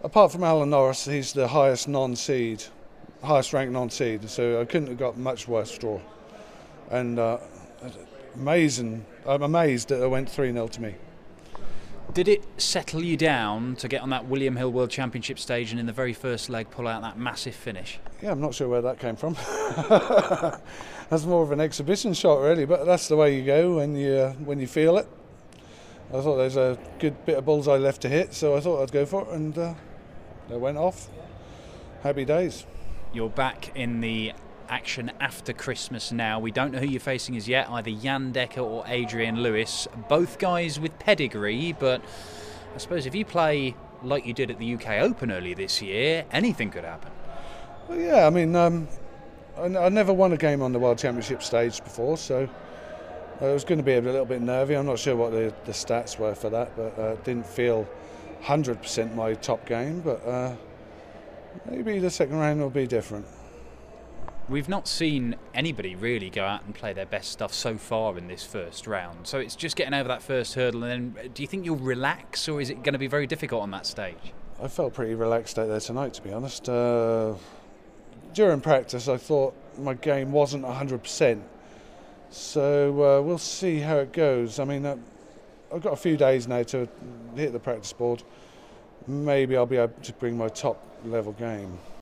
Apart from Alan Norris, he's the highest non-seed, highest ranked non-seed, so I couldn't have got much worse draw. And amazing, I'm amazed that it went 3-0 to me. Did it settle you down to get on that William Hill World Championship stage and in the very first leg pull out that massive finish? Yeah, I'm not sure where that came from. That's more of an exhibition shot, really, but that's the way you go when you feel it. I thought there's a good bit of bullseye left to hit, so I thought I'd go for it, and it went off. Happy days. You're back in the action after Christmas now. We don't know who you're facing as yet, either Jan Dekker or Adrian Lewis. Both guys with pedigree, but I suppose if you play like you did at the UK Open earlier this year, anything could happen. Well, yeah, I mean, I never won a game on the World Championship stage before, so it was going to be a little bit nervy. I'm not sure what the stats were for that, but it didn't feel 100% my top game, but maybe the second round will be different. We've not seen anybody really go out and play their best stuff so far in this first round. So it's just getting over that first hurdle. And then do you think you'll relax, or is it going to be very difficult on that stage? I felt pretty relaxed out there tonight, to be honest. During practice, I thought my game wasn't 100%. So we'll see how it goes. I mean, I've got a few days now to hit the practice board. Maybe I'll be able to bring my top level game.